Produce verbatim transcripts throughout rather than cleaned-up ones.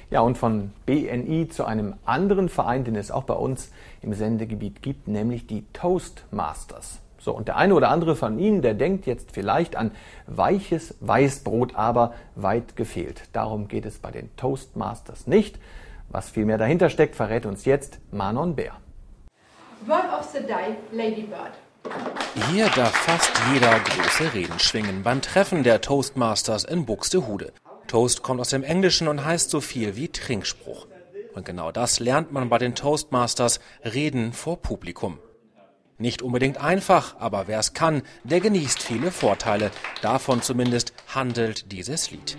Ja, und von B N I zu einem anderen Verein, den es auch bei uns im Sendegebiet gibt, nämlich die Toastmasters. So, und der eine oder andere von Ihnen, der denkt jetzt vielleicht an weiches Weißbrot, aber weit gefehlt. Darum geht es bei den Toastmasters nicht. Was vielmehr dahinter steckt, verrät uns jetzt Manon Bär. Word of the day, Ladybird. Hier darf fast jeder große Reden schwingen beim Treffen der Toastmasters in Buxtehude. Toast kommt aus dem Englischen und heißt so viel wie Trinkspruch. Und genau das lernt man bei den Toastmasters, Reden vor Publikum. Nicht unbedingt einfach, aber wer es kann, der genießt viele Vorteile. Davon zumindest handelt dieses Lied.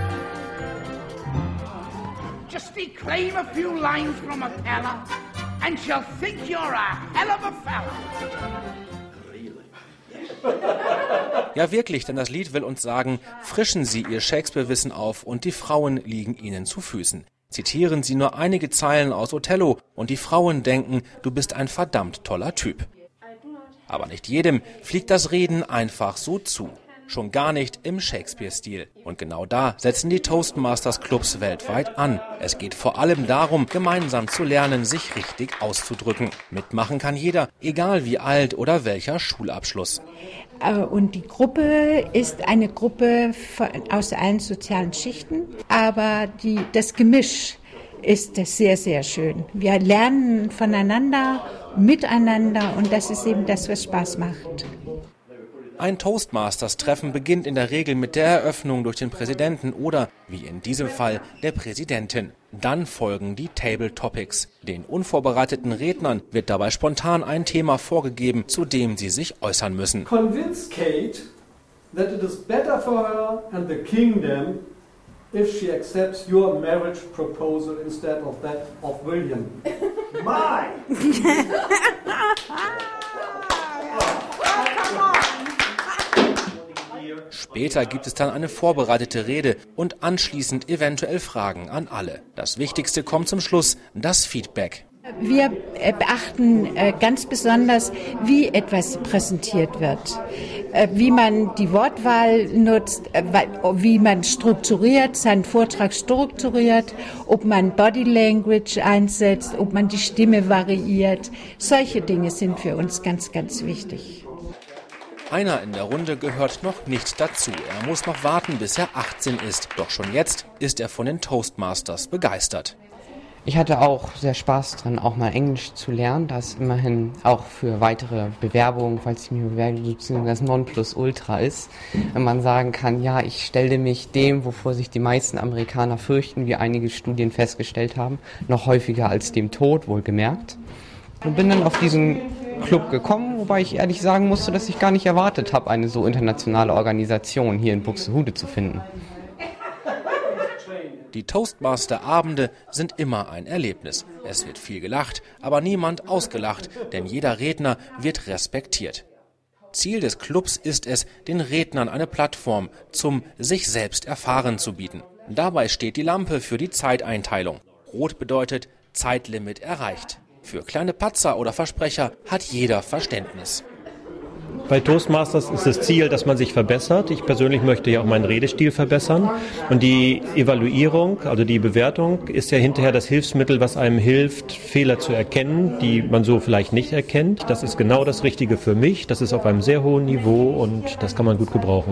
Just declaim a few lines from a fella and she'll think you're a hell of a fella. Ja, wirklich, denn das Lied will uns sagen, frischen Sie Ihr Shakespeare-Wissen auf und die Frauen liegen Ihnen zu Füßen. Zitieren Sie nur einige Zeilen aus Othello und die Frauen denken, du bist ein verdammt toller Typ. Aber nicht jedem fliegt das Reden einfach so zu. Schon gar nicht im Shakespeare-Stil. Und genau da setzen die Toastmasters-Clubs weltweit an. Es geht vor allem darum, gemeinsam zu lernen, sich richtig auszudrücken. Mitmachen kann jeder, egal wie alt oder welcher Schulabschluss. Und die Gruppe ist eine Gruppe von, aus allen sozialen Schichten, aber die, das Gemisch ist sehr, sehr schön. Wir lernen voneinander, miteinander und das ist eben das, was Spaß macht. Ein Toastmasters-Treffen beginnt in der Regel mit der Eröffnung durch den Präsidenten oder, wie in diesem Fall, der Präsidentin. Dann folgen die Table Topics. Den unvorbereiteten Rednern wird dabei spontan ein Thema vorgegeben, zu dem sie sich äußern müssen. Convince Kate that it is better for her and the kingdom if she accepts your marriage proposal instead of that of William. My! Später gibt es dann eine vorbereitete Rede und anschließend eventuell Fragen an alle. Das Wichtigste kommt zum Schluss, das Feedback. Wir beachten ganz besonders, wie etwas präsentiert wird, wie man die Wortwahl nutzt, wie man strukturiert, seinen Vortrag strukturiert, ob man Body Language einsetzt, ob man die Stimme variiert. Solche Dinge sind für uns ganz, ganz wichtig. Einer in der Runde gehört noch nicht dazu. Er muss noch warten, bis er achtzehn ist. Doch schon jetzt ist er von den Toastmasters begeistert. Ich hatte auch sehr Spaß dran, auch mal Englisch zu lernen, da es immerhin auch für weitere Bewerbungen, falls ich mich bewerbe, das Nonplusultra ist. Wenn man sagen kann, ja, ich stelle mich dem, wovor sich die meisten Amerikaner fürchten, wie einige Studien festgestellt haben, noch häufiger als dem Tod, wohlgemerkt. Und bin dann auf diesen Club gekommen, wobei ich ehrlich sagen musste, dass ich gar nicht erwartet habe, eine so internationale Organisation hier in Buxtehude zu finden. Die Toastmaster-Abende sind immer ein Erlebnis. Es wird viel gelacht, aber niemand ausgelacht, denn jeder Redner wird respektiert. Ziel des Clubs ist es, den Rednern eine Plattform zum sich selbst erfahren zu bieten. Dabei steht die Lampe für die Zeiteinteilung. Rot bedeutet Zeitlimit erreicht. Für kleine Patzer oder Versprecher hat jeder Verständnis. Bei Toastmasters ist das Ziel, dass man sich verbessert. Ich persönlich möchte ja auch meinen Redestil verbessern. Und die Evaluierung, also die Bewertung, ist ja hinterher das Hilfsmittel, was einem hilft, Fehler zu erkennen, die man so vielleicht nicht erkennt. Das ist genau das Richtige für mich. Das ist auf einem sehr hohen Niveau und das kann man gut gebrauchen.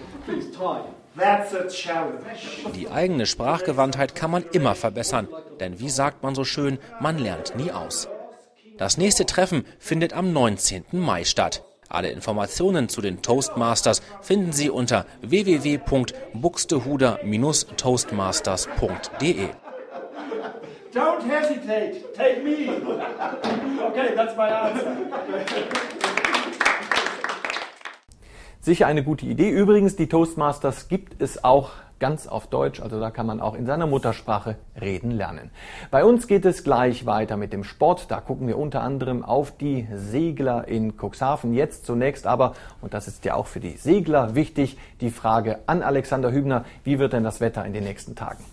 Die eigene Sprachgewandtheit kann man immer verbessern. Denn wie sagt man so schön, man lernt nie aus. Das nächste Treffen findet am neunzehnten Mai statt. Alle Informationen zu den Toastmasters finden Sie unter w w w punkt buxtehuder Bindestrich toastmasters punkt d e. Don't hesitate, take me. Okay, that's my answer. Sicher eine gute Idee. Übrigens, die Toastmasters gibt es auch ganz auf Deutsch, also da kann man auch in seiner Muttersprache reden lernen. Bei uns geht es gleich weiter mit dem Sport. Da gucken wir unter anderem auf die Segler in Cuxhaven. Jetzt zunächst aber, und das ist ja auch für die Segler wichtig, die Frage an Alexander Hübner, wie wird denn das Wetter in den nächsten Tagen?